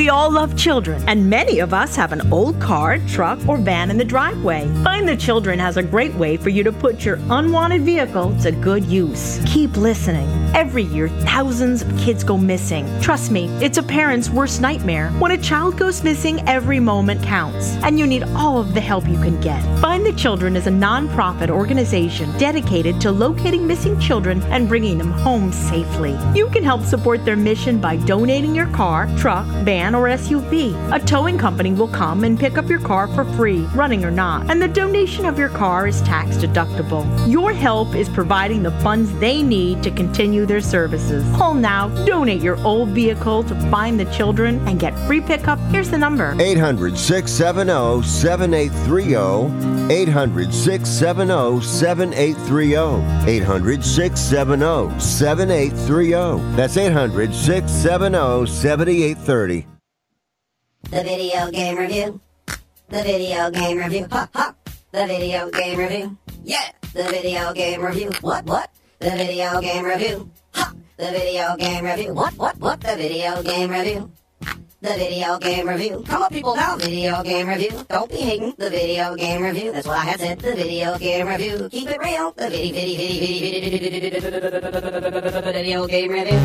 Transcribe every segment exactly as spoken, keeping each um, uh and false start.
We all love children, and many of us have an old car, truck, or van in the driveway. Find the Children has a great way for you to put your unwanted vehicle to good use. Keep listening. Every year, thousands of kids go missing. Trust me, it's a parent's worst nightmare. When a child goes missing, every moment counts, and you need all of the help you can get. Find the Children is a non-profit organization dedicated to locating missing children and bringing them home safely. You can help support their mission by donating your car, truck, van, or S U V. A towing company will come and pick up your car for free, running or not, and the donation of your car is tax deductible. Your help is providing the funds they need to continue their services. Call now, donate your old vehicle to Find the Children, and get free pickup. Here's the number. eight hundred, six seven zero, seven eight three zero. eight hundred, six seven zero, seven eight three zero. eight hundred, six seven zero, seven eight three zero. That's eight hundred, six seven zero, seven eight three zero. The video game review. The video game review. Ha ha. The video game review. Yeah. The video game review. What what? The video game review. Ha. The video game review. What what what? The video game review. The video game review. Come on, people now. Video game review. Don't be hating. The video game review. That's what I had said. The video game review. Keep it real. The video video video video game review.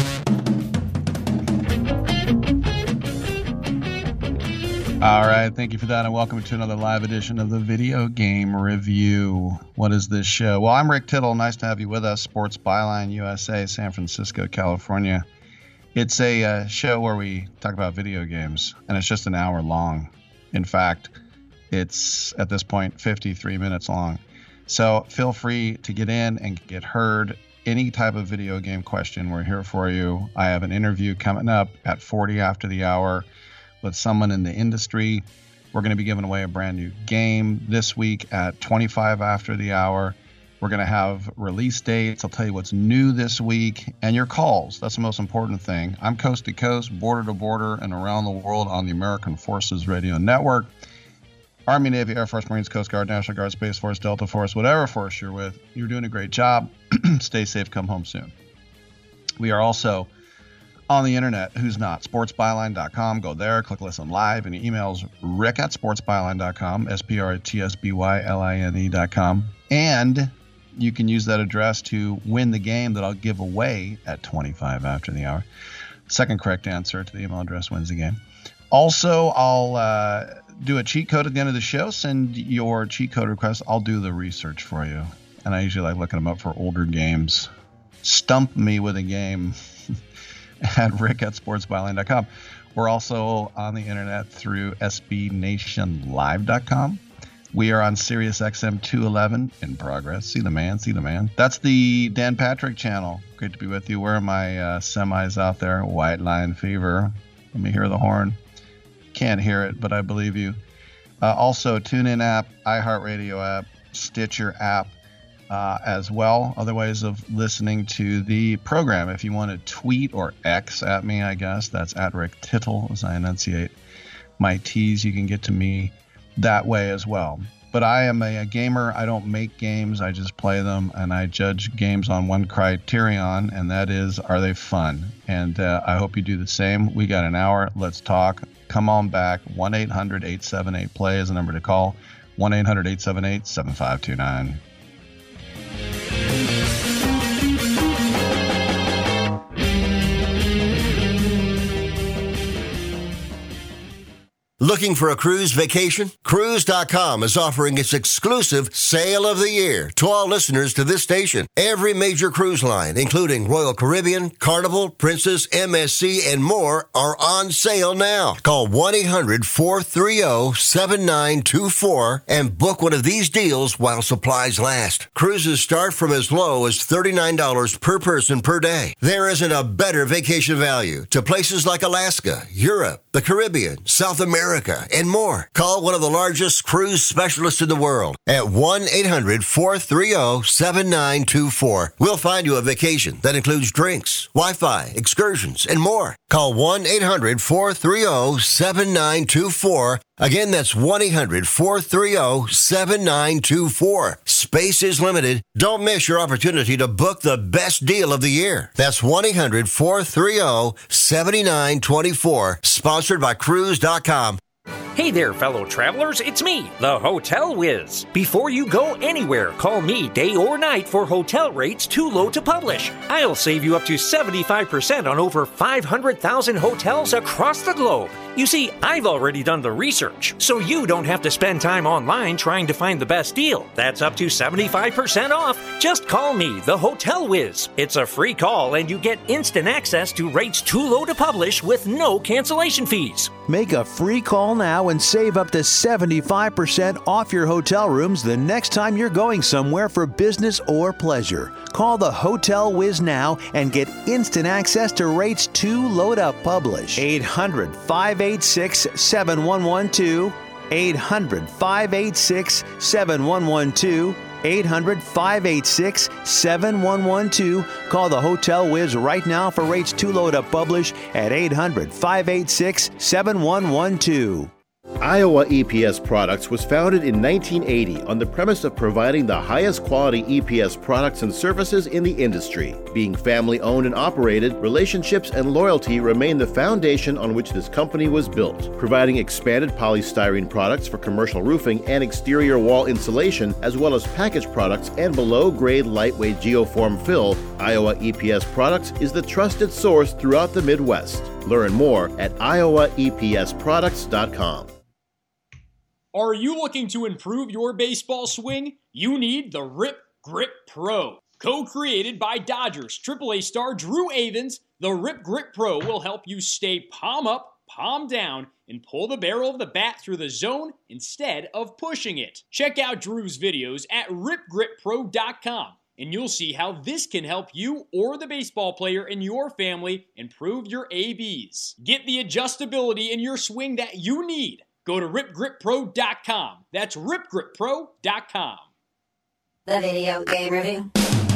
All right, thank you for that, and welcome to another live edition of the Video Game Review. What is this show? Well, I'm Rick Tittle. Nice to have you with us. Sports Byline U S A, San Francisco, California. It's a uh, show where we talk about video games, and it's just an hour long. In fact, it's, at this point, fifty-three minutes long. So feel free to get in and get heard. Any type of video game question, we're here for you. I have an interview coming up at forty after the hour with someone in the industry. We're going to be giving away a brand new game this week at twenty-five after the hour. We're going to have release dates. I'll tell you what's new this week, and your calls. That's the most important thing. I'm coast to coast, border to border, and around the world on the American Forces Radio Network. Army, Navy, Air Force, Marines, Coast Guard, National Guard, Space Force, Delta Force, whatever force you're with, you're doing a great job. Stay safe, come home soon. We are also on the internet. Who's not? sports byline dot com. Go there, click listen live, and emails rick at sports byline dot com, S P R T S B Y L I N E dot com. And you can use that address to win the game that I'll give away at twenty-five after the hour. Second correct answer to the email address wins the game. Also, I'll uh, do a cheat code at the end of the show. Send your cheat code request. I'll do the research for you. And I usually like looking them up for older games. Stump me with a game at rick at sports byline dot com. We're also on the internet through S B nation live dot com. We are on Sirius X M two eleven in progress. See the man, see the man. That's the Dan Patrick channel. Great to be with you. Where are my uh, semis out there? White Line Fever. Let me hear the horn. Can't hear it, but I believe you. Uh, also, TuneIn app, iHeartRadio app, Stitcher app. Uh, as well, other ways of listening to the program. If you want to tweet or X at me, I guess, that's at Rick Tittle, as I enunciate my T's. You can get to me that way as well. But I am a, a gamer. I don't make games. I just play them, and I judge games on one criterion, and that is, are they fun? And uh, I hope you do the same. We got an hour. Let's talk. Come on back. one eight hundred eight seven eight play is the number to call. one eight hundred eight seven eight seven five two nine. Looking for a cruise vacation? Cruise dot com is offering its exclusive Sale of the Year to all listeners to this station. Every major cruise line, including Royal Caribbean, Carnival, Princess, M S C, and more, are on sale now. Call one eight hundred four three zero seven nine two four and book one of these deals while supplies last. Cruises start from as low as thirty-nine dollars per person per day. There isn't a better vacation value to places like Alaska, Europe, the Caribbean, South America, and more. Call one of the largest cruise specialists in the world at one eight hundred four three zero seven nine two four. We'll find you a vacation that includes drinks, Wi-Fi, excursions, and more. Call one eight hundred four three zero seven nine two four. Again, that's one eight hundred four three zero seven nine two four. Space is limited. Don't miss your opportunity to book the best deal of the year. That's one eight hundred four three zero seven nine two four. Sponsored by Cruise dot com. Hey there, fellow travelers, it's me, the Hotel Whiz. Before you go anywhere, call me day or night for hotel rates too low to publish. I'll save you up to seventy-five percent on over five hundred thousand hotels across the globe. You see, I've already done the research, so you don't have to spend time online trying to find the best deal. That's up to seventy-five percent off. Just call me, the Hotel Whiz. It's a free call and you get instant access to rates too low to publish with no cancellation fees. Make a free call now and save up to seventy-five percent off your hotel rooms the next time you're going somewhere for business or pleasure. Call the Hotel Whiz now and get instant access to rates too low to publish. eight hundred five eight six seven one one two. eight hundred five eight six seven one one two. eight hundred five eight six seven one one two. Call the Hotel Whiz right now for rates too low to publish at eight hundred five eight six seven one one two. Iowa E P S Products was founded in nineteen eighty on the premise of providing the highest quality E P S products and services in the industry. Being family-owned and operated, relationships and loyalty remain the foundation on which this company was built. Providing expanded polystyrene products for commercial roofing and exterior wall insulation, as well as packaged products and below-grade lightweight geoform fill, Iowa E P S Products is the trusted source throughout the Midwest. Learn more at iowa e p s products dot com. Are you looking to improve your baseball swing? You need the Rip Grip Pro. Co-created by Dodgers triple A star Drew Avans, the Rip Grip Pro will help you stay palm up, palm down, and pull the barrel of the bat through the zone instead of pushing it. Check out Drew's videos at rip grip pro dot com, and you'll see how this can help you or the baseball player in your family improve your A Bs. Get the adjustability in your swing that you need. Go to rip grip pro dot com. That's rip grip pro dot com. The Video Game Review.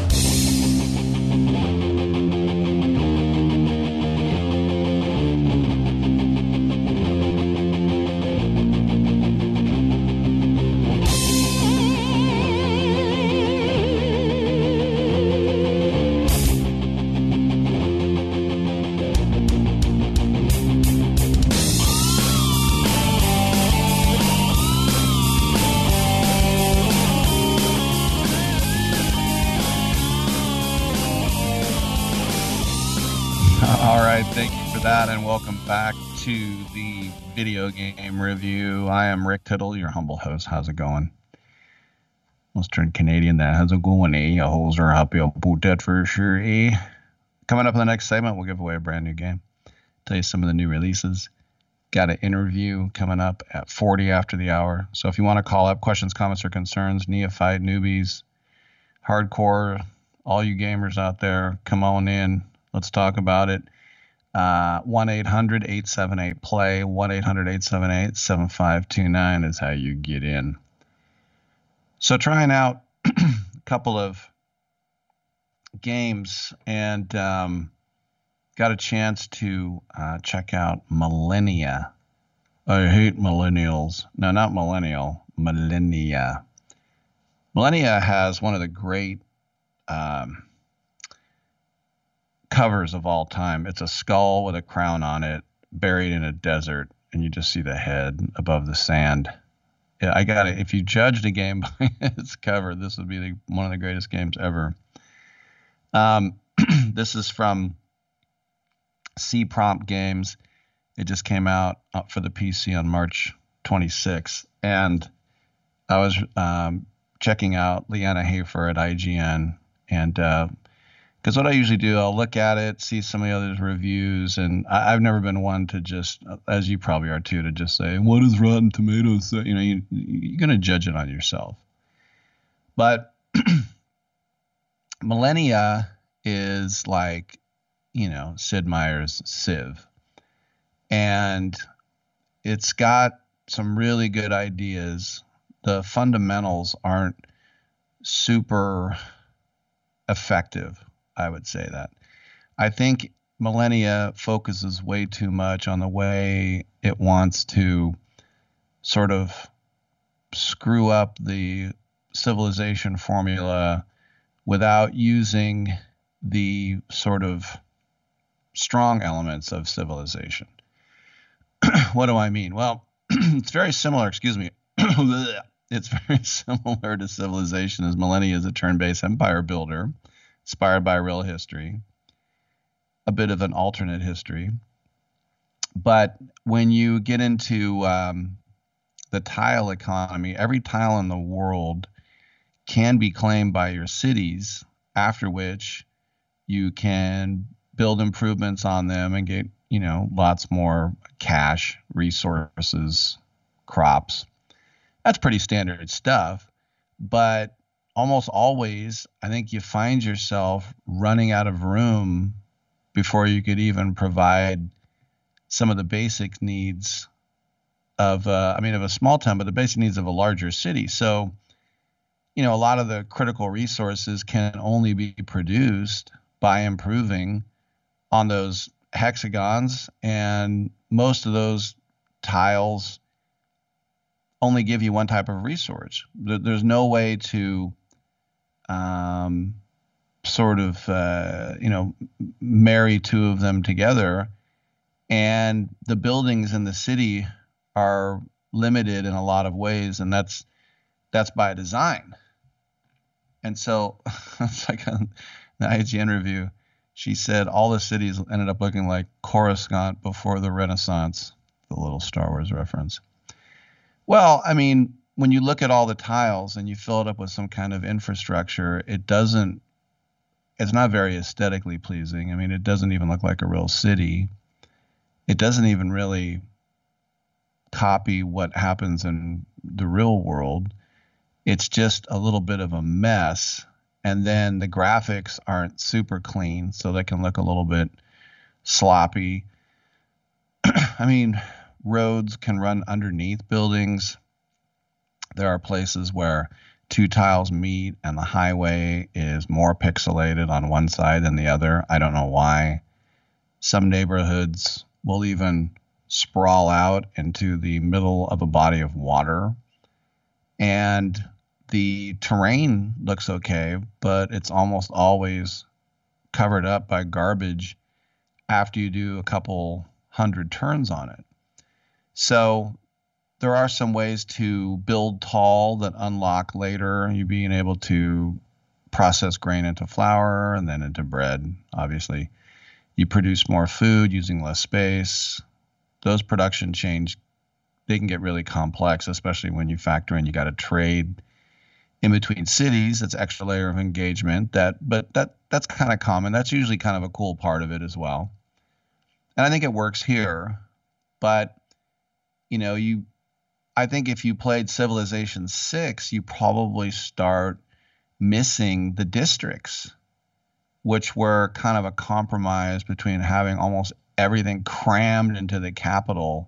Thank you for that, and welcome back to the Video Game Review. I am Rick Tittle, your humble host. How's it going? Let's turn Canadian there. How's it going, eh? A holes are happy about that for sure, eh? Coming up in the next segment, we'll give away a brand new game. Tell you some of the new releases. Got an interview coming up at forty after the hour. So if you want to call up, questions, comments, or concerns, neophyte, newbies, hardcore, all you gamers out there, come on in. Let's talk about it. Uh, one eight hundred eight seven eight play, one eight hundred eight seven eight seven five two nine is how you get in. So trying out a couple of games and um, got a chance to uh, check out Millennia. I hate millennials. No, not millennial, Millennia. Millennia has one of the great um, covers of all time. It's a skull with a crown on it, buried in a desert, and you just see the head above the sand. Yeah, I got it. If you judged a game by its cover, this would be the, one of the greatest games ever. Um, this is from C-Prompt Games. It just came out for the P C on March twenty-sixth, and I was um, checking out Liana Hafer at I G N, and uh, because what I usually do, I'll look at it, see some of the other reviews, and I, I've never been one to just, as you probably are too, to just say, what does Rotten Tomatoes say? You know, you, you're going to judge it on yourself. But Millennia is like, you know, Sid Meier's Civ. And it's got some really good ideas. The fundamentals aren't super effective. I would say that. I think Millennia focuses way too much on the way it wants to sort of screw up the civilization formula without using the sort of strong elements of civilization. What do I mean? Well, it's very similar, excuse me. It's very similar to Civilization, as Millennia is a turn-based empire builder inspired by real history, a bit of an alternate history. But when you get into um, the tile economy, every tile in the world can be claimed by your cities, after which you can build improvements on them and get, you know, lots more cash, resources, crops. That's pretty standard stuff. But almost always, I think you find yourself running out of room before you could even provide some of the basic needs of, uh, I mean, of a small town, but the basic needs of a larger city. So, you know, a lot of the critical resources can only be produced by improving on those hexagons, and most of those tiles only give you one type of resource. There's no way to um, sort of, uh, you know, marry two of them together. And the buildings in the city are limited in a lot of ways, and that's that's by design. And so it's like on the I G N review, she said all the cities ended up looking like Coruscant before the Renaissance, the little Star Wars reference. Well, I mean, when you look at all the tiles and you fill it up with some kind of infrastructure, it doesn't, it's not very aesthetically pleasing. I mean, it doesn't even look like a real city. It doesn't even really copy what happens in the real world. It's just a little bit of a mess. And then the graphics aren't super clean, so they can look a little bit sloppy. I mean, roads can run underneath buildings. There are places where two tiles meet and the highway is more pixelated on one side than the other. I don't know why. Some neighborhoods will even sprawl out into the middle of a body of water. And the terrain looks okay, but it's almost always covered up by garbage after you do a couple hundred turns on it. So there are some ways to build tall that unlock later, you being able to process grain into flour and then into bread. Obviously, you produce more food using less space. Those production chains, they can get really complex, especially when you factor in you got to trade in between cities. That's extra layer of engagement. That, but that that's kind of common. That's usually kind of a cool part of it as well. And I think it works here. But you know, you, I think if you played Civilization six, you probably start missing the districts, which were kind of a compromise between having almost everything crammed into the capital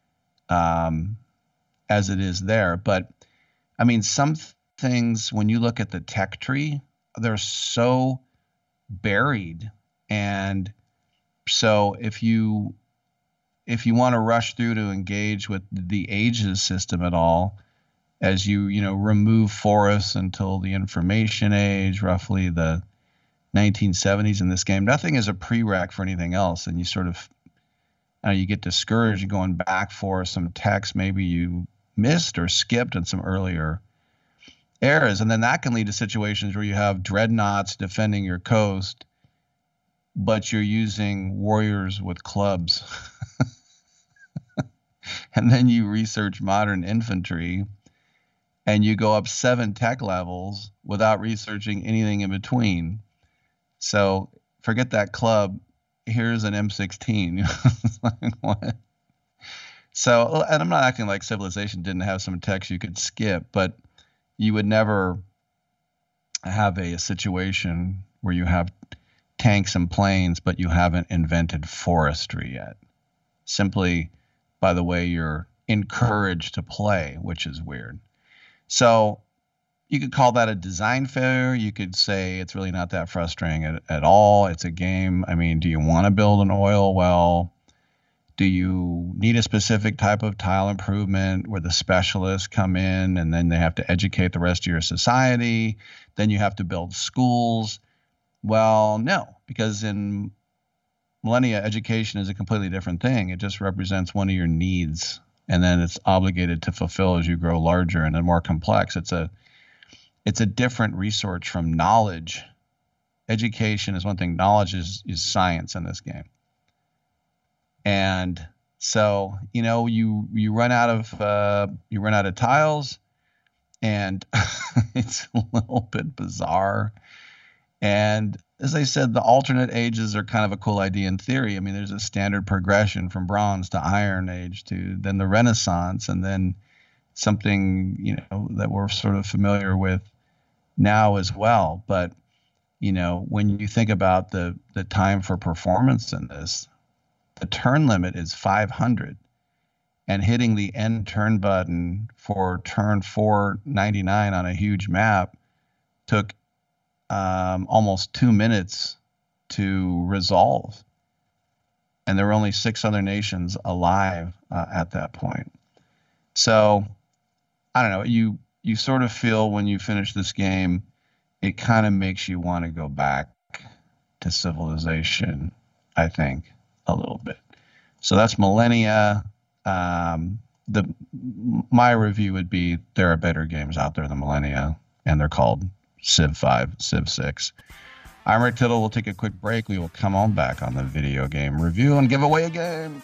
um, as it is there. But I mean, some th- things, when you look at the tech tree, they're so buried. And so if you if you want to rush through to engage with the ages system at all, as you, you know, remove forests until the information age, roughly the nineteen seventies in this game, nothing is a prereq for anything else. And you sort of, uh, you get discouraged going back for some text maybe you missed or skipped in some earlier eras. And then that can lead to situations where you have dreadnoughts defending your coast, but you're using warriors with clubs. And then you research modern infantry and you go up seven tech levels without researching anything in between. So forget that club. Here's an M sixteen. Like, what? So, and I'm not acting like Civilization didn't have some text you could skip, but you would never have a, a situation where you have tanks and planes, but you haven't invented forestry yet. Simply by the way you're encouraged to play, which is weird. So you could call that a design failure. You could say it's really not that frustrating at, at all. It's a game. I mean, do you want to build an oil well? Do you need a specific type of tile improvement where the specialists come in and then they have to educate the rest of your society? Then you have to build schools. Well, no, because in millennia, education is a completely different thing. It just represents one of your needs, and then it's obligated to fulfill as you grow larger and then more complex. It's a it's a different resource from knowledge. Education is one thing. Knowledge is is science in this game. And so, you know, you you run out of uh, you run out of tiles, and it's a little bit bizarre. And as I said, the alternate ages are kind of a cool idea in theory. I mean, there's a standard progression from Bronze to Iron Age to then the Renaissance, and then something, you know, that we're sort of familiar with now as well. But, you know, when you think about the the time for performance in this, the turn limit is five hundred, and hitting the end turn button for turn four ninety-nine on a huge map took um, almost two minutes to resolve. And there were only six other nations alive uh, at that point. So, I don't know, you, you sort of feel when you finish this game, it kind of makes you want to go back to civilization, I think, a little bit. So that's Millennia. Um, the my review would be there are better games out there than Millennia, and they're called Civ five, Civ six. I'm Rick Tittle. We'll take a quick break. We will come on back on the video game review and give away a game.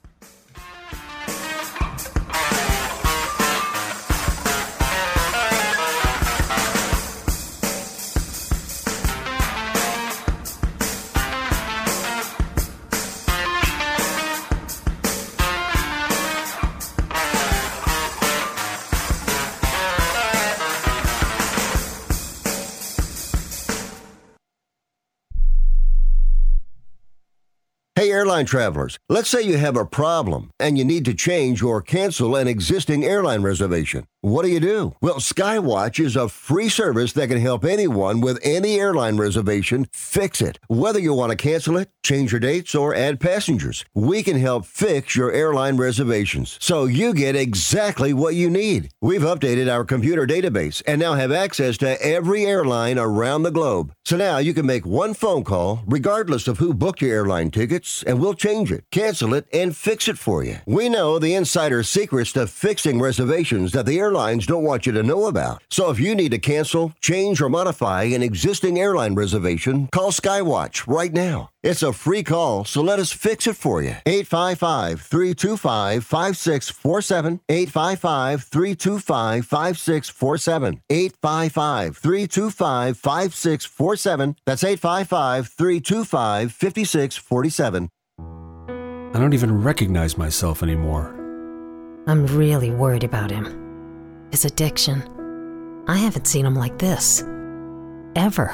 Hey, airline travelers, let's say you have a problem and you need to change or cancel an existing airline reservation. What do you do? Well, Skywatch is a free service that can help anyone with any airline reservation fix it. Whether you want to cancel it, change your dates, or add passengers, we can help fix your airline reservations so you get exactly what you need. We've updated our computer database and now have access to every airline around the globe. So now you can make one phone call regardless of who booked your airline tickets, and we'll change it, cancel it, and fix it for you. We know the insider secrets to fixing reservations that the airlines don't want you to know about. So if you need to cancel, change, or modify an existing airline reservation, call Skywatch right now. It's a free call, so let us fix it for you. eight five five, three two five, five six four seven. eight five five, three two five, five six four seven. eight five five, three two five, five six four seven. That's eight five five, three two five, five six four seven. I don't even recognize myself anymore. I'm really worried about him. His addiction. I haven't seen him like this. Ever.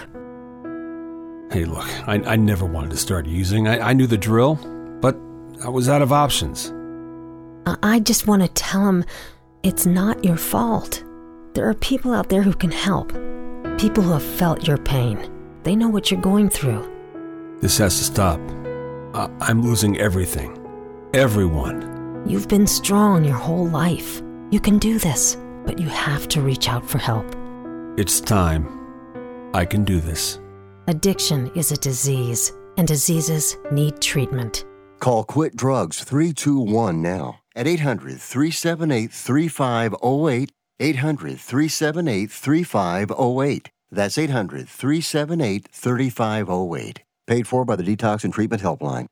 Hey, look, I, I never wanted to start using. I, I knew the drill, but I was out of options. I, I just want to tell him it's not your fault. There are people out there who can help. People who have felt your pain. They know what you're going through. This has to stop. I, I'm losing everything. Everyone. You've been strong your whole life. You can do this, but you have to reach out for help. It's time. I can do this. Addiction is a disease, and diseases need treatment. Call Quit Drugs three two one now at eight hundred, three seven eight, three five zero eight, eight hundred, three seven eight, three five zero eight. That's eight hundred, three seven eight, three five zero eight. Paid for by the Detox and Treatment Helpline.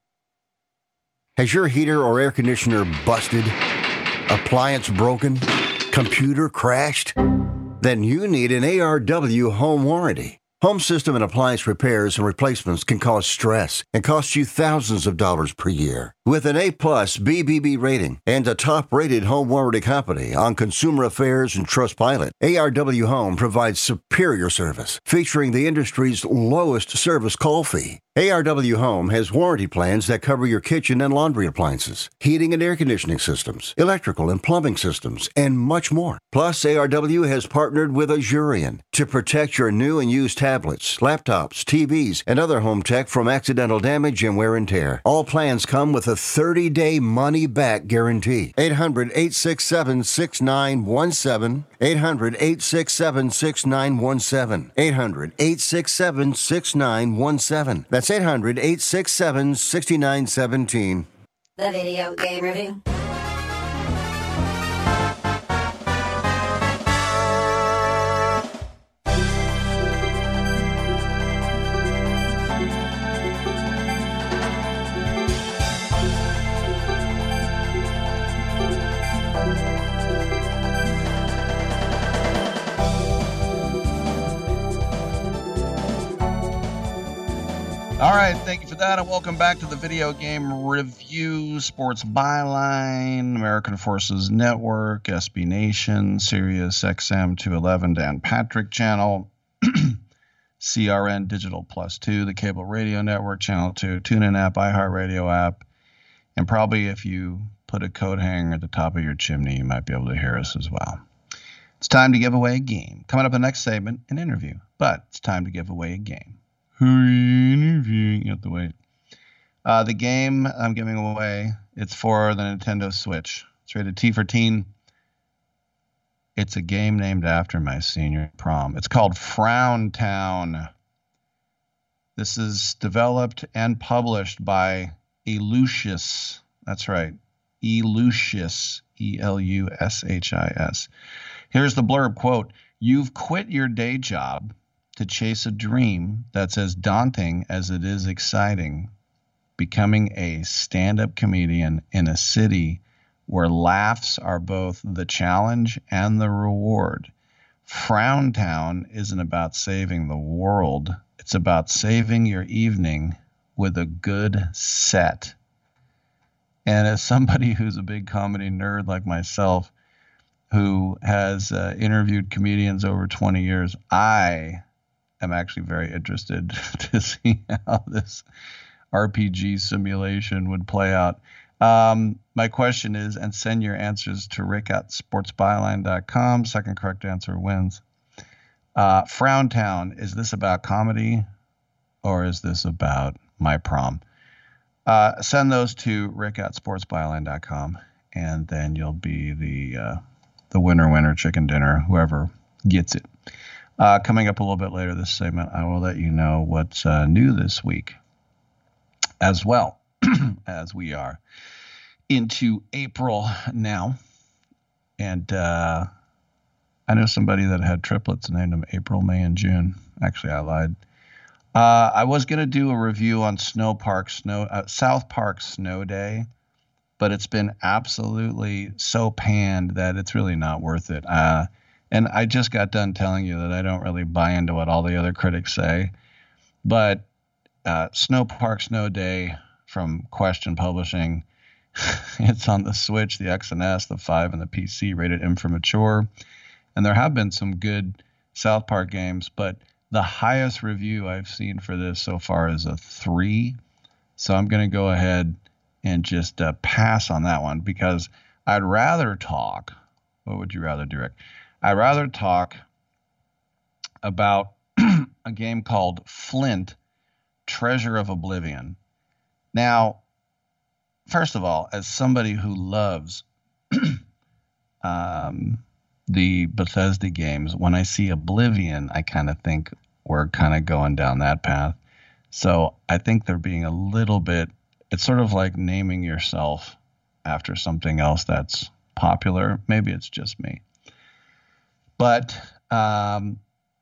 Has your heater or air conditioner busted? Appliance broken? Computer crashed? Then you need an A R W home warranty. Home system and appliance repairs and replacements can cause stress and cost you thousands of dollars per year. With an A-plus B B B rating and a top-rated home warranty company on Consumer Affairs and Trustpilot, A R W Home provides superior service, featuring the industry's lowest service call fee. A R W Home has warranty plans that cover your kitchen and laundry appliances, heating and air conditioning systems, electrical and plumbing systems, and much more. Plus, A R W has partnered with Azurion to protect your new and used tablets, laptops, T Vs, and other home tech from accidental damage and wear and tear. All plans come with a thirty-day money-back guarantee. eight hundred, eight six seven, six nine one seven. eight hundred, eight six seven, six nine one seven. eight hundred, eight six seven, six nine one seven. That's eight hundred, eight six seven, six nine one seven. The Video Game Review. All right, thank you for that, and welcome back to the Video Game Review, Sports Byline, American Forces Network, S B Nation, Sirius X M two eleven, Dan Patrick Channel, C R N Digital Plus two, the Cable Radio Network, Channel two, TuneIn app, iHeartRadio app, and probably if you put a coat hanger at the top of your chimney, you might be able to hear us as well. It's time to give away a game. Coming up in the next segment, an interview, but it's time to give away a game. Who are you interviewing? You have to wait. Uh, the game I'm giving away, it's for the Nintendo Switch. It's rated T for teen. It's a game named after my senior prom. It's called Frown Town. This is developed and published by Elusius. That's right. Elusius. E L U S H I S. Here's the blurb, quote, "You've quit your day job to chase a dream that's as daunting as it is exciting, becoming a stand-up comedian in a city where laughs are both the challenge and the reward. Frown Town isn't about saving the world. It's about saving your evening with a good set." And as somebody who's a big comedy nerd like myself, who has uh, interviewed comedians over twenty years, I I'm actually very interested to see how this R P G simulation would play out. Um, my question is, and send your answers to rick at sports byline dot com. Second correct answer wins. Uh, Frown Town, is this about comedy or is this about my prom? Uh, send those to rick at sports byline dot com, and then you'll be the uh, the winner, winner, chicken dinner, whoever gets it. Uh, coming up a little bit later this segment, I will let you know what's uh, new this week as well, as we are into April now. And uh, I know somebody that had triplets and named them April, May, and June. Actually, I lied. Uh, I was going to do a review on Snow Park, Snow uh, South Park Snow Day, but it's been absolutely so panned that it's really not worth it. Uh, And I just got done telling you that I don't really buy into what all the other critics say. But uh, Snow Park Snow Day from Question Publishing, it's on the Switch, the X and S, the five, and the P C, rated M for mature. And there have been some good South Park games, but the highest review I've seen for this so far is a three. So I'm going to go ahead and just uh, pass on that one, because I'd rather talk. What would you rather do, Rick? I'd rather talk about a game called Flint, Treasure of Oblivion. Now, first of all, as somebody who loves um, the Bethesda games, when I see Oblivion, I kind of think we're kind of going down that path. So I think they're being a little bit, it's sort of like naming yourself after something else that's popular. Maybe it's just me. But um,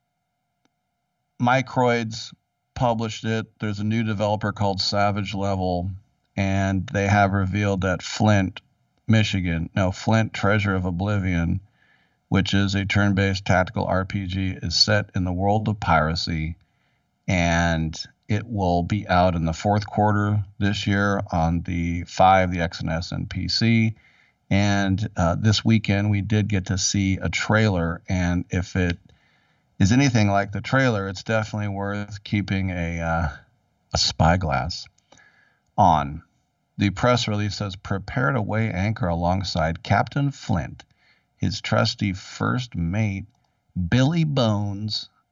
Microids published it. There's a new developer called Savage Level, and they have revealed that Flint, Michigan, no, Flint Treasure of Oblivion, which is a turn-based tactical R P G, is set in the world of piracy, and it will be out in the fourth quarter this year on the five, the X and S, and P C. And uh, this weekend, we did get to see a trailer, and if it is anything like the trailer, it's definitely worth keeping a uh, a spyglass on. The press release says, "Prepare to weigh anchor alongside Captain Flint, his trusty first mate, Billy Bones,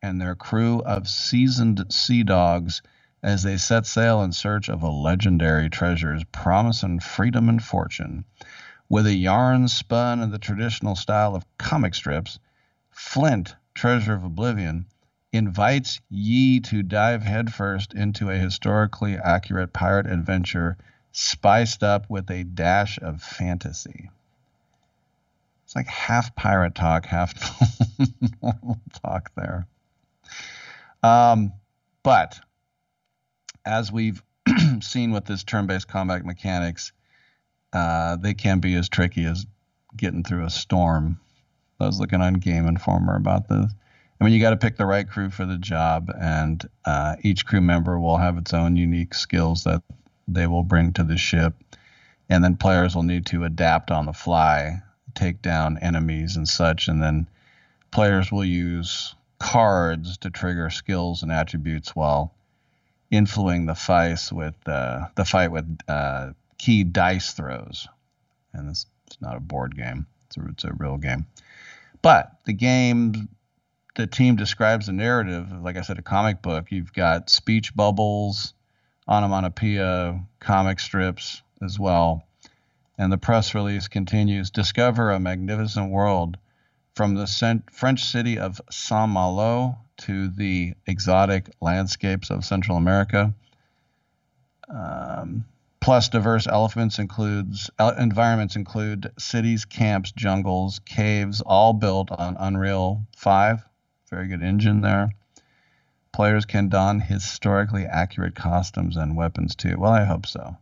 and their crew of seasoned sea dogs as they set sail in search of a legendary treasures promising freedom and fortune. With a yarn spun in the traditional style of comic strips, Flint, Treasure of Oblivion, invites ye to dive headfirst into a historically accurate pirate adventure spiced up with a dash of fantasy. It's like half pirate talk, half normal talk there. Um, but as we've seen with this turn-based combat mechanics, uh, they can be as tricky as getting through a storm. I was looking on Game Informer about this. I mean, you got to pick the right crew for the job, and uh, each crew member will have its own unique skills that they will bring to the ship, and then players will need to adapt on the fly, take down enemies and such, and then players will use cards to trigger skills and attributes while influencing the fight with uh, the fight with uh, key dice throws. And this it's not a board game; it's a, it's a real game. But the game, the team describes the narrative, like I said, a comic book. You've got speech bubbles, onomatopoeia, comic strips as well. And the press release continues, discover a magnificent world from the cent- French city of Saint-Malo to the exotic landscapes of Central America. Um, plus diverse elements includes uh, environments include cities, camps, jungles, caves, all built on Unreal five. Very good engine there. Players can don historically accurate costumes and weapons too. Well, I hope so.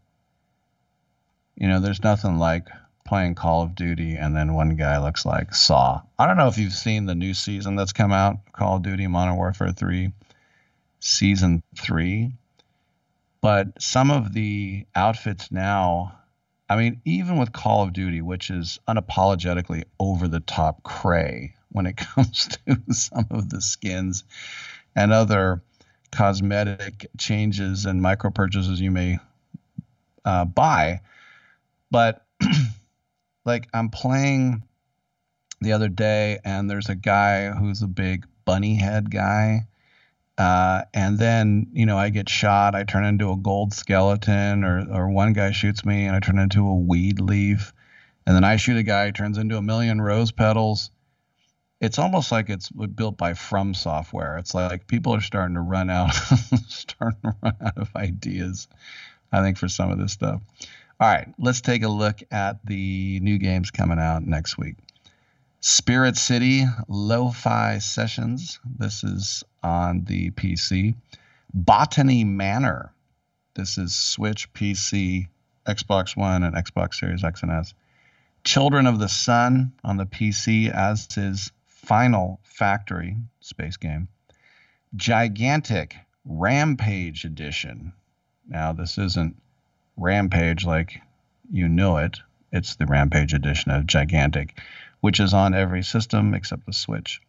You know, there's nothing like playing Call of Duty and then one guy looks like Saw. I don't know if you've seen the new season that's come out, Call of Duty Modern Warfare three, Season three. But some of the outfits now, I mean, even with Call of Duty, which is unapologetically over-the-top cray when it comes to some of the skins and other cosmetic changes and micro purchases you may uh, buy. But like I'm playing the other day and there's a guy who's a big bunny head guy. Uh, and then, you know, I get shot. I turn into a gold skeleton, or, or one guy shoots me and I turn into a weed leaf. And then I shoot a guy who turns into a million rose petals. It's almost like it's built by From Software. It's like people are starting to run out, starting to run out of ideas, I think, for some of this stuff. All right, let's take a look at the new games coming out next week. Spirit City Lo-Fi Sessions. This is on the P C. Botany Manor. This is Switch, P C, Xbox One, and Xbox Series X and S. Children of the Sun on the P C, as is Final Factory space game. Gigantic Rampage Edition. Now, this isn't Rampage like you know it. It's the Rampage edition of Gigantic, which is on every system except the Switch.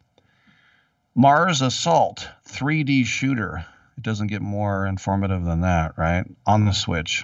Mars Assault three D shooter. It doesn't get more informative than that, right? On the Switch.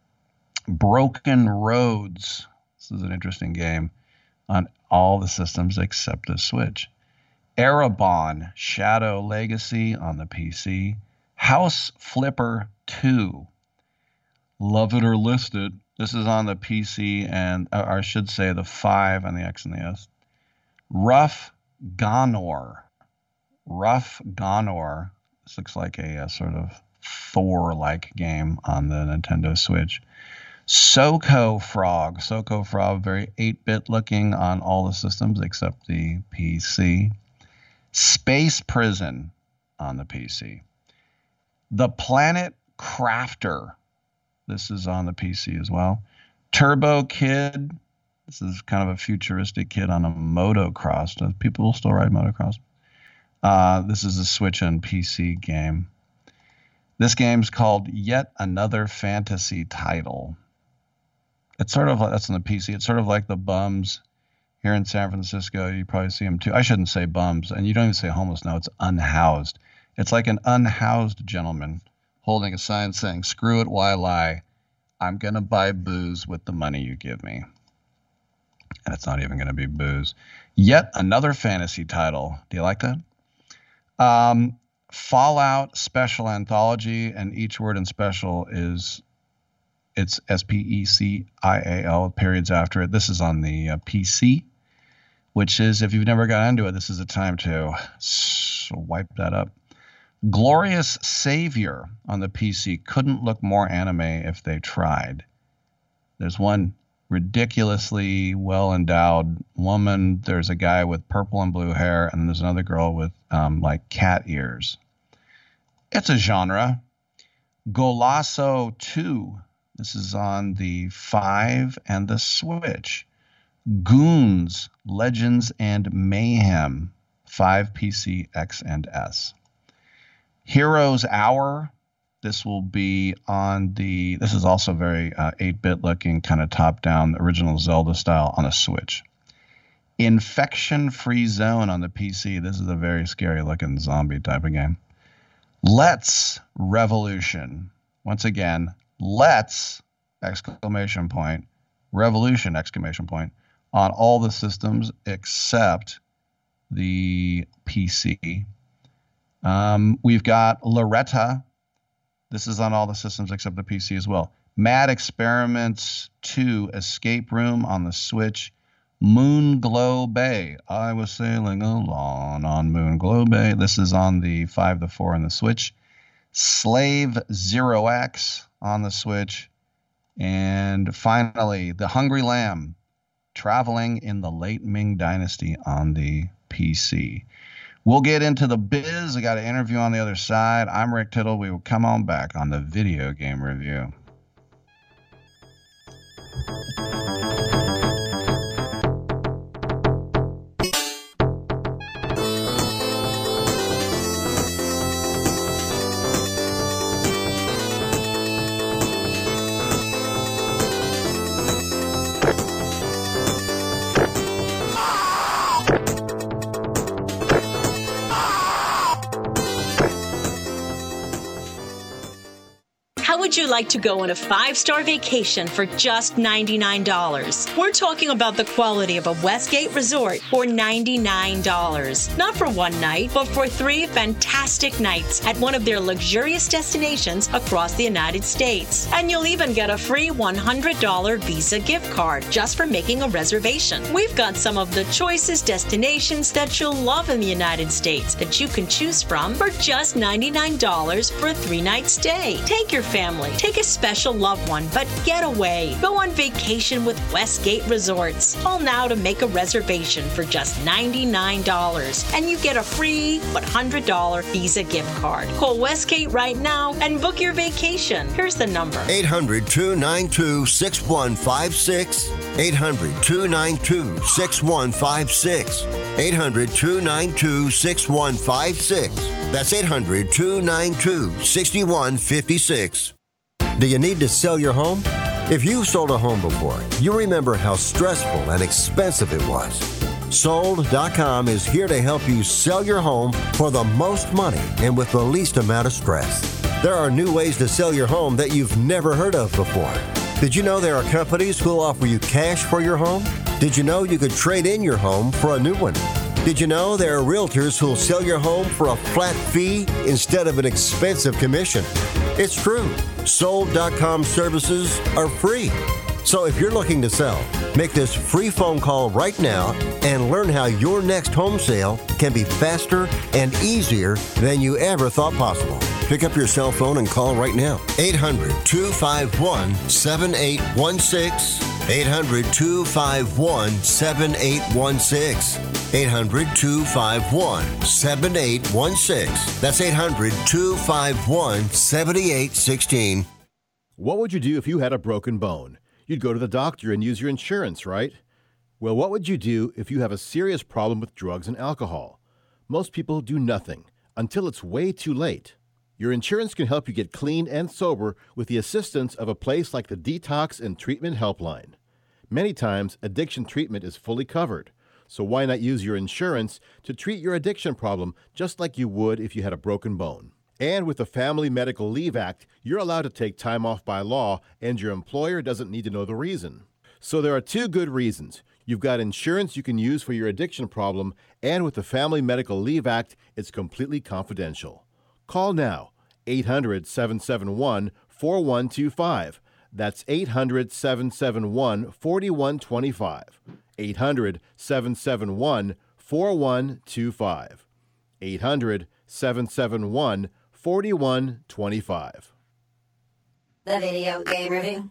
Broken Roads. This is an interesting game on all the systems except the Switch. Erebon Shadow Legacy on the P C. House Flipper two. Love it or list it. This is on the P C and, or I should say, the five and the X and the S. Rough Gonor. Rough Gonor. This looks like a, a sort of Thor-like game on the Nintendo Switch. Soko Frog. Soko Frog, very eight-bit looking on all the systems except the P C. Space Prison on the P C. The Planet Crafter. This is on the P C as well. Turbo Kid. This is kind of a futuristic kid on a motocross. Does people still ride motocross? Uh, this is a Switch and P C game. This game's called Yet Another Fantasy Title. It's sort of like, that's on the P C. It's sort of like the bums here in San Francisco. You probably see them too. I shouldn't say bums, and you don't even say homeless now. It's unhoused. It's like an unhoused gentleman holding a sign saying, screw it, why lie? I'm going to buy booze with the money you give me. And it's not even going to be booze. Yet Another Fantasy Title. Do you like that? Um, Fallout Special Anthology, and each word in special is, it's S P E C I A L, periods after it. This is on the uh, P C, which is, if you've never got into it, this is a time to swipe that up. Glorious Savior on the P C couldn't look more anime if they tried. There's one ridiculously well-endowed woman. There's a guy with purple and blue hair, and there's another girl with um, like cat ears. It's a genre. Golasso two. This is on the five and the Switch. Goons, Legends and Mayhem, five P C, X, and S. Heroes Hour. This will be on the, this is also very uh, eight-bit looking, kind of top-down, original Zelda style on a Switch. Infection Free Zone on the P C. This is a very scary-looking zombie type of game. Let's Revolution. Once again, let's, exclamation point, revolution, exclamation point, on all the systems except the P C. Um, we've got Loretta. This is on all the systems except the P C as well. Mad Experiments two, Escape Room on the Switch. Moonglow Bay. I was sailing along on Moonglow Bay. This is on the five, the four, and the Switch. Slave Zero X on the Switch. And finally, The Hungry Lamb, Traveling in the Late Ming Dynasty on the P C. We'll get into the biz. I got an interview on the other side. I'm Rick Tittle. We will come on back on the Video Game Review. Would you like to go on a five-star vacation for just ninety-nine dollars? We're talking about the quality of a Westgate resort for ninety-nine dollars. Not for one night, but for three fantastic nights at one of their luxurious destinations across the United States. And you'll even get a free one hundred dollars Visa gift card just for making a reservation. We've got some of the choicest destinations that you'll love in the United States that you can choose from for just ninety-nine dollars for a three-night stay. Take your family. Take a special loved one, but get away. Go on vacation with Westgate Resorts. Call now to make a reservation for just ninety-nine dollars, and you get a free one hundred dollars Visa gift card. Call Westgate right now and book your vacation. Here's the number. eight hundred, two nine two, six one five six. eight hundred, two nine two, six one five six. eight hundred, two nine two, six one five six. That's eight hundred, two nine two, six one five six. Do you need to sell your home? If you've sold a home before, you remember how stressful and expensive it was. Sold dot com is here to help you sell your home for the most money and with the least amount of stress. There are new ways to sell your home that you've never heard of before. Did you know there are companies who will offer you cash for your home? Did you know you could trade in your home for a new one? Did you know there are realtors who will sell your home for a flat fee instead of an expensive commission? It's true. Sold dot com services are free. So if you're looking to sell, make this free phone call right now and learn how your next home sale can be faster and easier than you ever thought possible. Pick up your cell phone and call right now. eight hundred, two five one, seven eight one six. eight hundred, two five one, seven eight one six. eight hundred, two five one, seven eight one six. That's eight hundred, two five one, seven eight one six. What would you do if you had a broken bone? You'd go to the doctor and use your insurance, right? Well, what would you do if you have a serious problem with drugs and alcohol? Most people do nothing until it's way too late. Your insurance can help you get clean and sober with the assistance of a place like the Detox and Treatment Helpline. Many times, addiction treatment is fully covered. So why not use your insurance to treat your addiction problem just like you would if you had a broken bone? And with the Family Medical Leave Act, you're allowed to take time off by law, and your employer doesn't need to know the reason. So there are two good reasons. You've got insurance you can use for your addiction problem, and with the Family Medical Leave Act, it's completely confidential. Call now, eight hundred, seven seven one, four one two five. That's eight hundred, seven seven one, four one two five. eight hundred, seven seven one, four one two five. eight hundred, seven seven one, four one two five. The Video Game Review.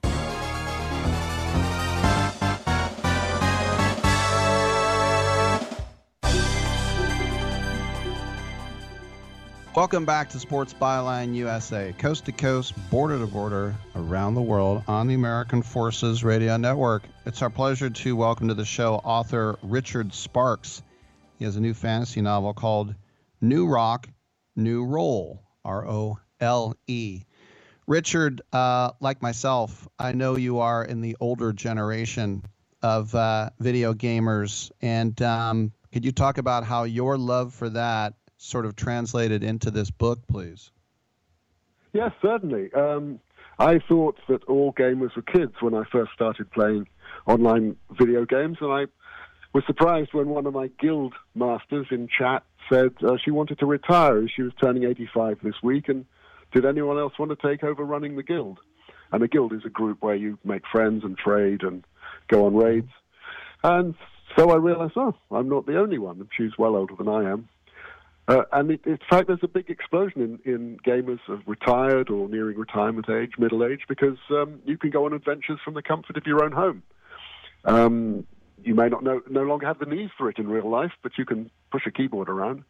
Welcome back to Sports Byline U S A, coast to coast, border to border, around the world on the American Forces Radio Network. It's our pleasure to welcome to the show author Richard Sparks. He has a new fantasy novel called New Rock, New Role, R O L E. Richard, uh, like myself, I know you are in the older generation of uh, video gamers, and um, could you talk about how your love for that sort of translated into this book, please? Yes, certainly. Um, I thought that all gamers were kids when I first started playing online video games, and I was surprised when one of my guild masters in chat said uh, she wanted to retire as she was turning eighty-five this week, and did anyone else want to take over running the guild? And a guild is a group where you make friends and trade and go on raids. And so I realized, oh, I'm not the only one. She's well older than I am. Uh, and it, in fact, there's a big explosion in, in gamers of retired or nearing retirement age, middle age, because um, you can go on adventures from the comfort of your own home. Um, you may not know, no longer have the need for it in real life, but you can push a keyboard around.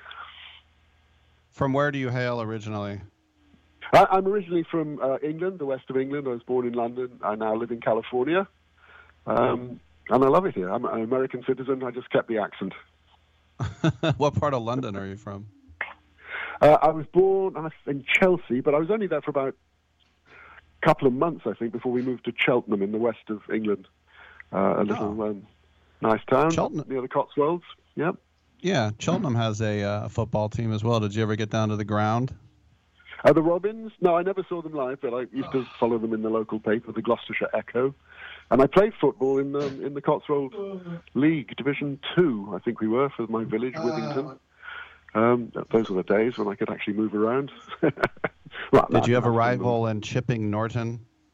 From where do you hail originally? I, I'm originally from uh, England, the west of England. I was born in London. I now live in California. Um, and I love it here. I'm an American citizen. I just kept the accent. What part of London are you from? Uh, I was born in Chelsea, but I was only there for about a couple of months, I think, before we moved to Cheltenham in the west of England. Uh, a little oh. um, nice town Cheltenham. Near the Cotswolds. Yep. Yeah, Cheltenham has a uh, football team as well. Did you ever get down to the ground? Uh, the Robins? No, I never saw them live, but I used to follow them in the local paper, the Gloucestershire Echo. And I played football in the, in the Cotswold League, Division Two, I think we were, for my village, Withington. Um, those were the days when I could actually move around. Well, Did you have a rival in Chipping Norton?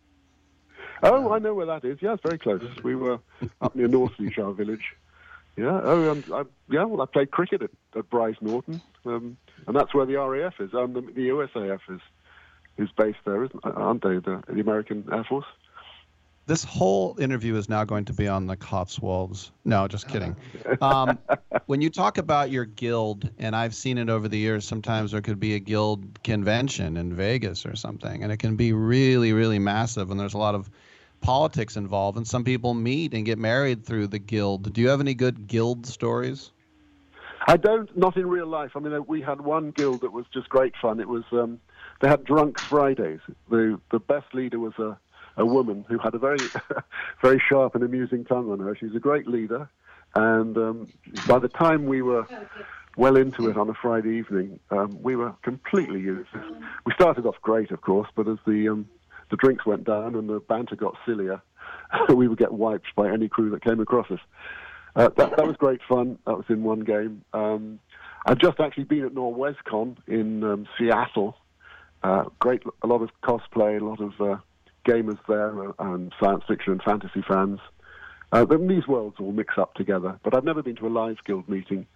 Oh, I know where that is. Yeah, it's very close. We were up near Northleach, our village. Yeah, oh, um, I, yeah. Well, I played cricket at, at Bryce Norton, um, and that's where the R A F is. Um, the, the U S A F is is based there, isn't, aren't they? The, the American Air Force. This whole interview is now going to be on the Cotswolds. No, just kidding. Um, when you talk about your guild, and I've seen it over the years, sometimes there could be a guild convention in Vegas or something, and it can be really, really massive, and there's a lot of politics involved, and some people meet and get married through the guild. Do you have any good guild stories? I don't, not in real life. I mean, we had one guild that was just great fun. It was, um, they had Drunk Fridays. The the best leader was a a woman who had a very, very sharp and amusing tongue on her. She was a great leader, and um, by the time we were well into it on a Friday evening, um, we were completely useless. We started off great, of course, but as the um, the drinks went down and the banter got sillier, we would get wiped by any crew that came across us. Uh, that, that was great fun. That was in one game. Um, I've just actually been at NorwesCon in um, Seattle. Uh, great, a lot of cosplay, a lot of uh, gamers there, and science fiction and fantasy fans. Uh, these worlds all mix up together, but I've never been to a live guild meeting.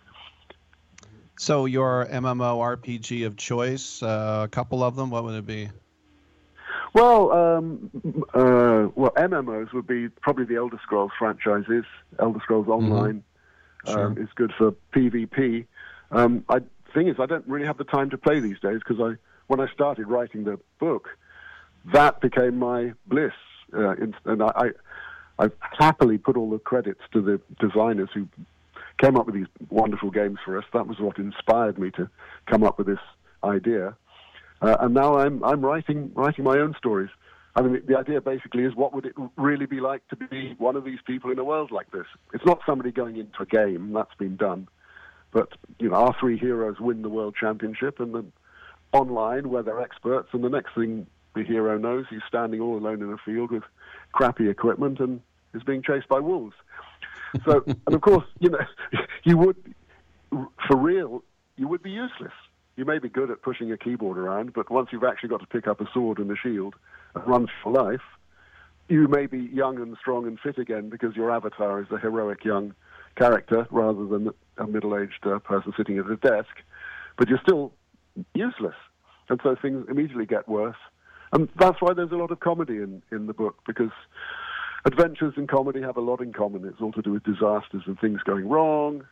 So your MMORPG of choice, uh, a couple of them, what would it be? Well, um, uh, well, M M Os would be probably the Elder Scrolls franchises. Elder Scrolls Online mm-hmm. um, sure. is good for PvP. Um, I thing is, I don't really have the time to play these days because I, when I started writing the book, that became my bliss, uh, and I, I, I've happily put all the credits to the designers who came up with these wonderful games for us. That was what inspired me to come up with this idea, uh, and now I'm I'm writing writing my own stories. I mean, the, the idea basically is, what would it really be like to be one of these people in a world like this? It's not somebody going into a game, that's been done, but you know, our three heroes win the world championship, and then online where they're experts, and the next thing the hero knows, he's standing all alone in a field with crappy equipment, and is being chased by wolves. So, and of course, you know, you would, for real, you would be useless. You may be good at pushing a keyboard around, but once you've actually got to pick up a sword and a shield and run for life, you may be young and strong and fit again because your avatar is a heroic young character rather than a middle-aged uh, person sitting at a desk, but you're still useless. And so things immediately get worse. And that's why there's a lot of comedy in, in the book, because adventures and comedy have a lot in common. It's all to do with disasters and things going wrong.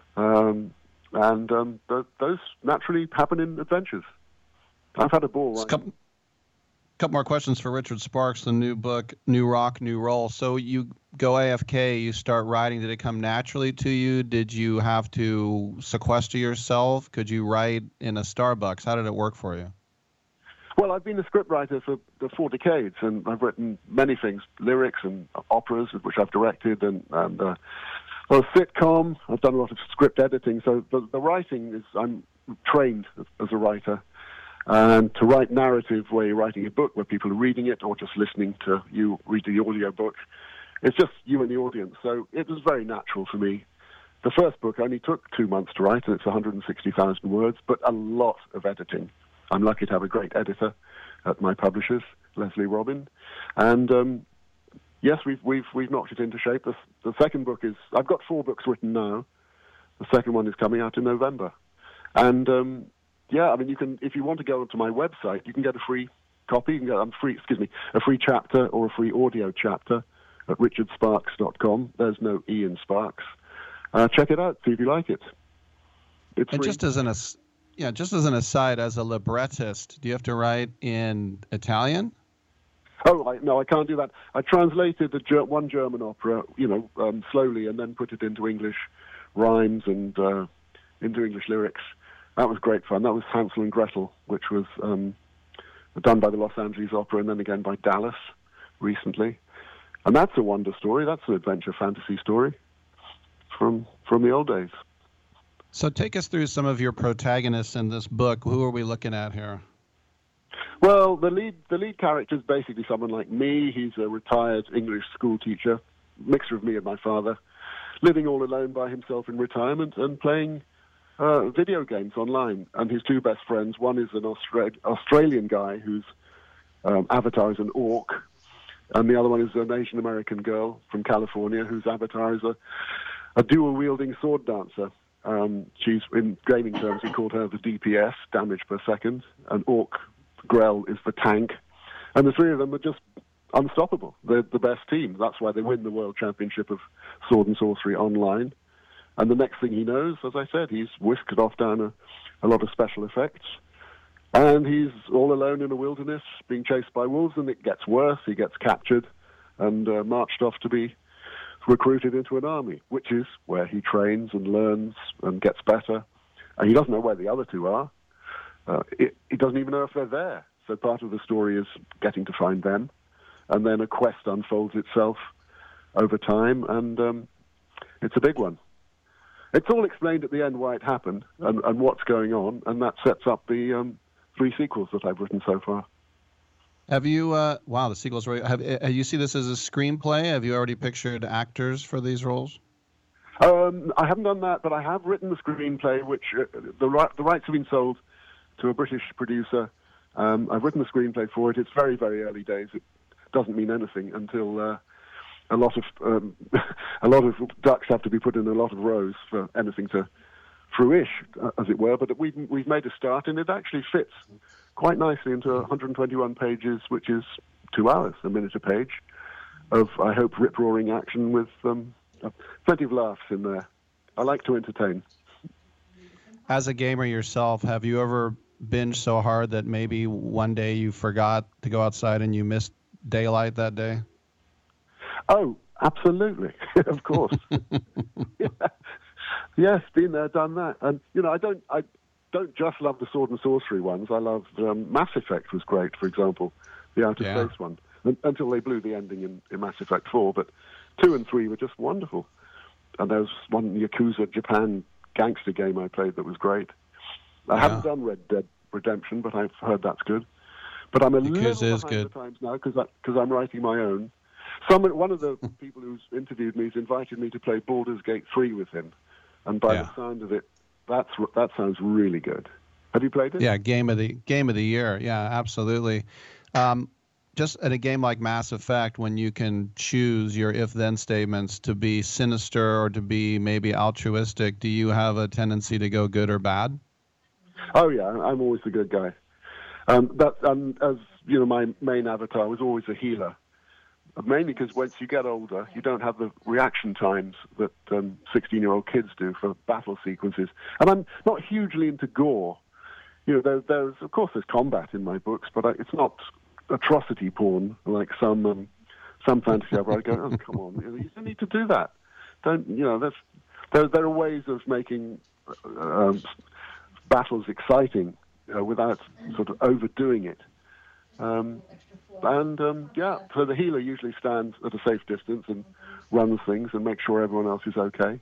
Um, and um, th- those naturally happen in adventures. I've had a ball. Right? Couple, couple more questions for Richard Sparks, the new book, New Rock, New Roll. So you go A F K, you start writing. Did it come naturally to you? Did you have to sequester yourself? Could you write in a Starbucks? How did it work for you? Well, I've been a scriptwriter for, for four decades, and I've written many things, lyrics and operas, which I've directed, and, and uh, well, sitcom. I've done a lot of script editing, so the, the writing is, I'm trained as, as a writer. And to write narrative where you're writing a book where people are reading it or just listening to you read the audio book, it's just you and the audience. So it was very natural for me. The first book only took two months to write, and it's one hundred sixty thousand words, but a lot of editing. I'm lucky to have a great editor at my publishers, Leslie Robin. And um, yes, we've we've we've knocked it into shape. The, the second book is, I've got four books written now. The second one is coming out in November. And um, yeah, I mean, you can, if you want to go onto my website, you can get a free copy. You can get um, free, excuse me, a free chapter or a free audio chapter at richard sparks dot com. There's no E in Sparks. Uh, check it out. See if you like it. It's and free. just as an as, yeah, just as an aside, as a librettist, do you have to write in Italian? Oh, I, no, I can't do that. I translated the ger- one German opera, you know, um, slowly, and then put it into English rhymes and uh, into English lyrics. That was great fun. That was Hansel and Gretel, which was um, done by the Los Angeles Opera and then again by Dallas recently. And that's a wonder story. That's an adventure fantasy story from from the old days. So take us through some of your protagonists in this book. Who are we looking at here? Well, the lead the lead character is basically someone like me. He's a retired English school teacher, mixture of me and my father, living all alone by himself in retirement and playing uh, video games online. And his two best friends, one is an Austra- Australian guy whose um, avatar is an orc, and the other one is an Asian American girl from California whose avatar is a, a dual-wielding sword dancer. Um, she's, in gaming terms, we called her the D P S, damage per second. An orc, Grell, is the tank. And the three of them are just unstoppable. They're the best team. That's why they win the World Championship of Sword and Sorcery online. And the next thing he knows, as I said, he's whisked off down a, a lot of special effects. And he's all alone in a wilderness, being chased by wolves, and it gets worse. He gets captured and uh, marched off to be recruited into an army, which is where he trains and learns and gets better. And he doesn't know where the other two are. Uh, it, he doesn't even know if they're there. So part of the story is getting to find them. And then a quest unfolds itself over time, and um, it's a big one. It's all explained at the end why it happened and, and what's going on, and that sets up the um, three sequels that I've written so far. Have you, uh, wow, the sequels, have, have you see this as a screenplay? Have you already pictured actors for these roles? Um, I haven't done that, but I have written the screenplay, which uh, the, the rights have been sold to a British producer. Um, I've written the screenplay for it. It's very, very early days. It doesn't mean anything until uh, a lot of um, a lot of ducks have to be put in a lot of rows for anything to fruish, uh, as it were. But we've we've made a start, and it actually fits quite nicely into one hundred twenty-one pages, which is two hours, a minute a page, of, I hope, rip-roaring action with um, plenty of laughs in there. I like to entertain. As a gamer yourself, have you ever binged so hard that maybe one day you forgot to go outside and you missed daylight that day? Oh, absolutely. Of course. Yeah. Yes, been there, done that. And, you know, I don't I don't just love the Sword and Sorcery ones. I love um, Mass Effect was great, for example, the outer yeah. space one, until they blew the ending in, in Mass Effect four. But two and three were just wonderful. And there was one Yakuza Japan gangster game I played that was great. I yeah. haven't done Red Dead Redemption, but I've heard that's good. But I'm a Yakuza little is behind good. the times now because because I'm writing my own. Some one of the people who's interviewed me has invited me to play Baldur's Gate three with him, and by Yeah. the sound of it, that's that sounds really good. Have you played it? Yeah, game of the game of the year. Yeah, absolutely. Um, just at a game like Mass Effect, when you can choose your if-then statements to be sinister or to be maybe altruistic, do you have a tendency to go good or bad? Oh yeah, I'm always the good guy. Um, that um, as you know, my main avatar was always a healer. Mainly because once you get older, you don't have the reaction times that um, sixteen-year-old kids do for battle sequences. And I'm not hugely into gore. You know, there, there's of course there's combat in my books, but I, it's not atrocity porn like some um, some fantasy where I go, oh come on, you don't need to do that. Don't you know? There's, there there are ways of making uh, um, battles exciting uh, without sort of overdoing it. Um, and um, yeah, so the healer usually stands at a safe distance and runs things and makes sure everyone else is okay.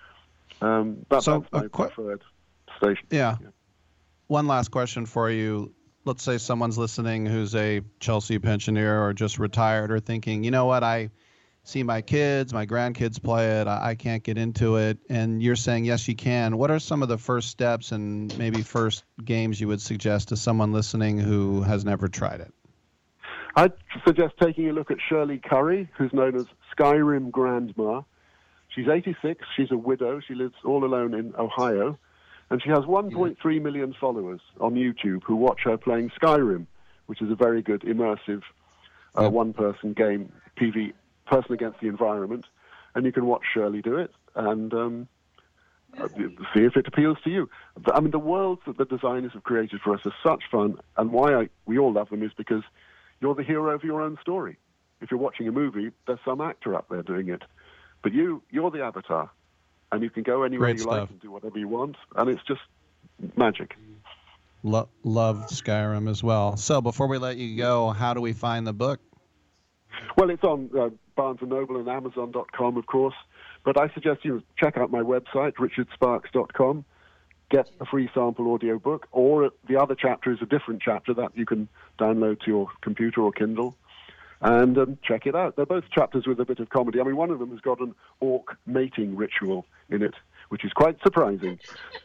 Um, that, So, that's my a qu- preferred station. Yeah. One last question for you. Let's say someone's listening who's a Chelsea pensioner or just retired or thinking, you know what, I see my kids, my grandkids play it, I, I can't get into it. And you're saying, yes, you can. What are some of the first steps and maybe first games you would suggest to someone listening who has never tried it? I'd suggest taking a look at Shirley Curry, who's known as Skyrim Grandma. She's eighty-six. She's a widow. She lives all alone in Ohio. And she has one point three million followers on YouTube who watch her playing Skyrim, which is a very good, immersive uh, Yeah. one-person game, P V, person against the environment. And you can watch Shirley do it and um, uh, see if it appeals to you. I mean, the worlds that the designers have created for us are such fun. And why I, we all love them is because you're the hero of your own story. If you're watching a movie, there's some actor up there doing it. But you, you're the avatar. And you can go anywhere Great you stuff. like and do whatever you want. And it's just magic. Lo- loved Skyrim as well. So before we let you go, how do we find the book? Well, it's on uh, Barnes and Noble and Amazon dot com, of course. But I suggest you check out my website, richard sparks dot com. Get a free sample audiobook, or the other chapter is a different chapter that you can download to your computer or Kindle, and um, check it out. They're both chapters with a bit of comedy. I mean, one of them has got an orc mating ritual in it, which is quite surprising.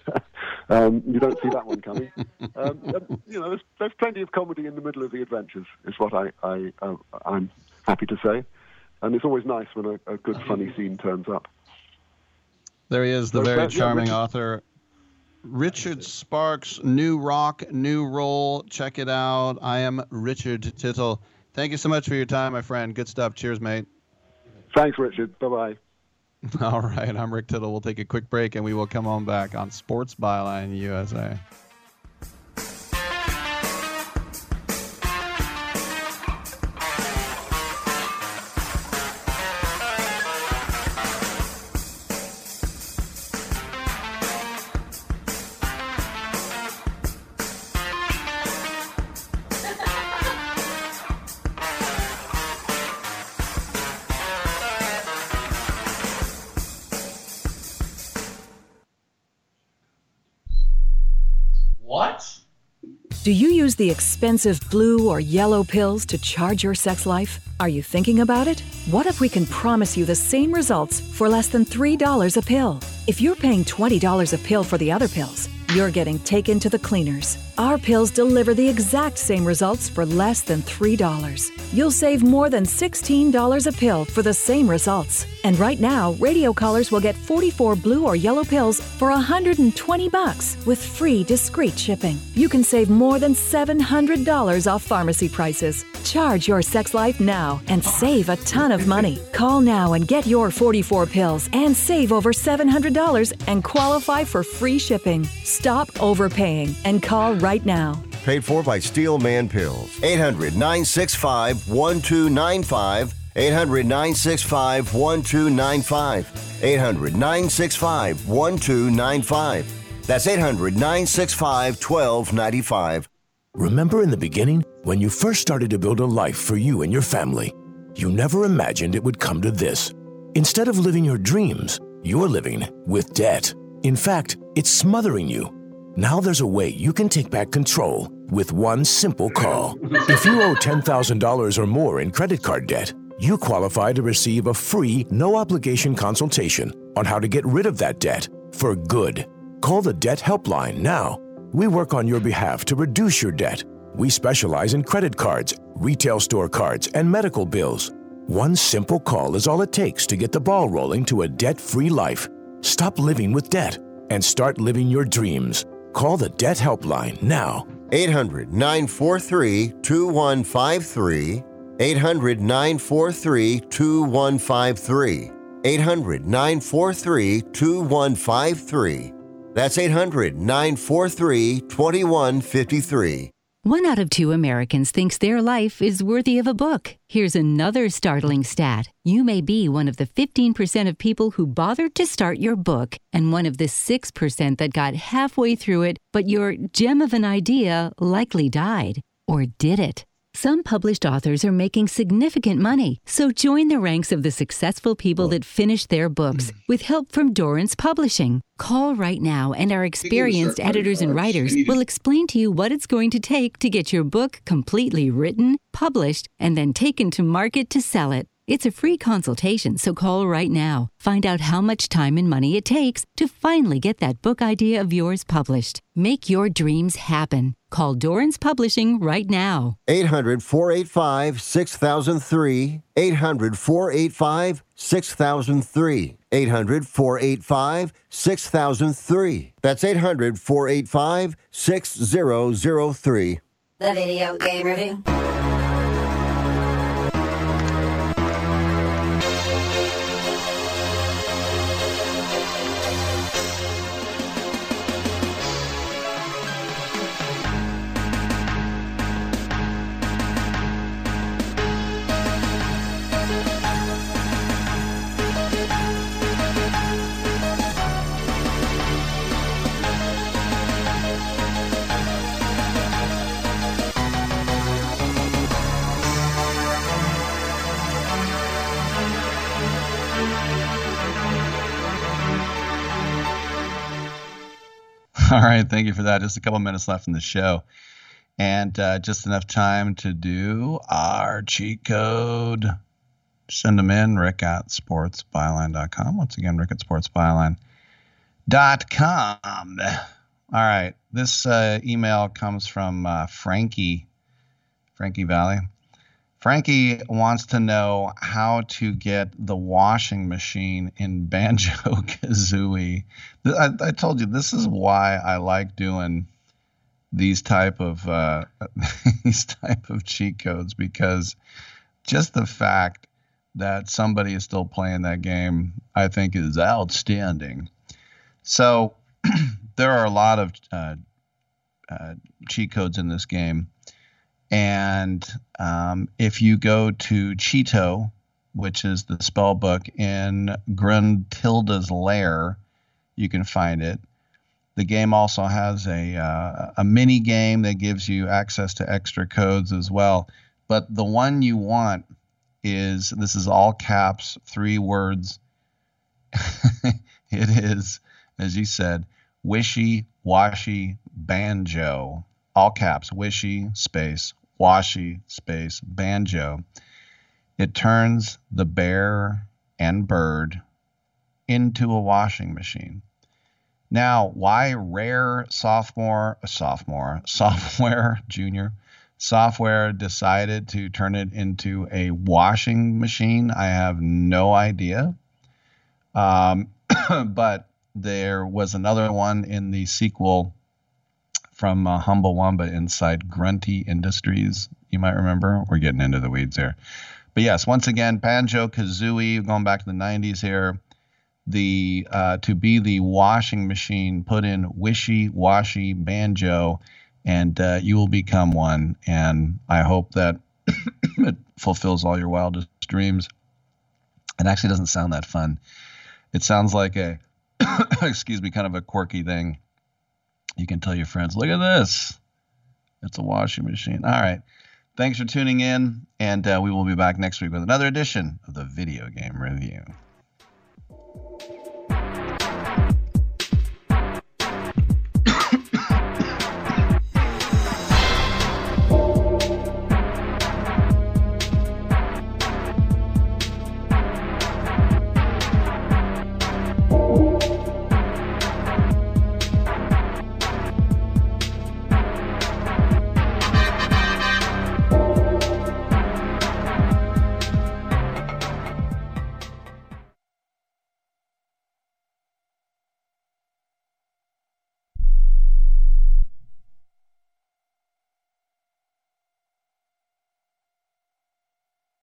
um, you don't see that one coming. Um, and, you know, there's, there's plenty of comedy in the middle of the adventures, is what I, I, uh, I'm happy to say. And it's always nice when a, a good, funny scene turns up. There he is, the So, very yeah, charming Richard- author, Richard Sparks, New Rock, New Roll. Check it out. I am Richard Tittle. Thank you so much for your time, my friend. Good stuff. Cheers, mate. Thanks, Richard. Bye-bye. All right, I'm Rick Tittle. We'll take a quick break, and we will come on back on Sports Byline U S A. What? Do you use the expensive blue or yellow pills to charge your sex life? Are you thinking about it? What if we can promise you the same results for less than three dollars a pill? If you're paying twenty dollars a pill for the other pills, you're getting taken to the cleaners. Our pills deliver the exact same results for less than three dollars. You'll save more than sixteen dollars a pill for the same results. And right now, radio callers will get forty-four blue or yellow pills for one hundred twenty bucks with free discreet shipping. You can save more than seven hundred dollars off pharmacy prices. Charge your sex life now and save a ton of money. Call now and get your forty-four pills and save over seven hundred dollars and qualify for free shipping. Stop overpaying and call right now. Paid for by Steel Man Pills. eight hundred, nine six five, one two nine five. eight hundred, nine six five, one two nine five. eight hundred, nine six five, one two nine five. That's eight hundred, nine six five, one two nine five. Remember in the beginning, when you first started to build a life for you and your family, you never imagined it would come to this. Instead of living your dreams, you're living with debt. In fact, it's smothering you. Now there's a way you can take back control with one simple call. If you owe ten thousand dollars or more in credit card debt, you qualify to receive a free, no-obligation consultation on how to get rid of that debt for good. Call the Debt Helpline now. We work on your behalf to reduce your debt. We specialize in credit cards, retail store cards, and medical bills. One simple call is all it takes to get the ball rolling to a debt-free life. Stop living with debt and start living your dreams. Call the Debt Helpline now. eight hundred, nine four three, two one five three. eight hundred, nine four three, two one five three. eight hundred, nine four three, two one five three. That's eight hundred, nine four three, two one five three. One out of two Americans thinks their life is worthy of a book. Here's another startling stat. You may be one of the fifteen percent of people who bothered to start your book and one of the six percent that got halfway through it, but your gem of an idea likely died. Or did it? Some published authors are making significant money, so join the ranks of the successful people that finish their books with help from Dorrance Publishing. Call right now, and our experienced editors and writers will explain to you what it's going to take to get your book completely written, published, and then taken to market to sell it. It's a free consultation, so call right now. Find out how much time and money it takes to finally get that book idea of yours published. Make your dreams happen. Call Dorrance Publishing right now. eight hundred, four eight five, six thousand three. eight hundred, four eight five, six thousand three. eight hundred, four eight five, six thousand three. That's eight hundred, four eight five, six thousand three. The Video Game Review. All right, thank you for that. Just a couple minutes left in the show. And uh, just enough time to do our cheat code. Send them in, Rick at sports byline dot com. Once again, Rick at sports byline dot com. All right, this uh, email comes from uh, Frankie, Frankie Valley. Frankie wants to know how to get the washing machine in Banjo-Kazooie. I, I told you, this is why I like doing these type of uh, these type of cheat codes, because just the fact that somebody is still playing that game, I think, is outstanding. So there are a lot of uh, uh, cheat codes in this game. And um, if you go to Cheato, which is the spell book in Gruntilda's Lair, you can find it. The game also has a uh, a mini game that gives you access to extra codes as well. But the one you want is, this is all caps, three words. It is, as you said, Wishy Washy Banjo. All caps, Wishy space Washy space Banjo. It turns the bear and bird into a washing machine. Now, why Rare sophomore, sophomore, software, junior, software decided to turn it into a washing machine, I have no idea. Um, but there was another one in the sequel from uh, Humble Wumba inside Grunty Industries. You might remember. We're getting into the weeds here. But yes, once again, Banjo-Kazooie, going back to the nineties here, the uh, to be the washing machine, put in Wishy Washy Banjo, and uh, you will become one. And I hope that it fulfills all your wildest dreams. It actually doesn't sound that fun. It sounds like a, excuse me, kind of a quirky thing. You can tell your friends, look at this. It's a washing machine. All right. Thanks for tuning in, and uh, we will be back next week with another edition of the Video Game Review.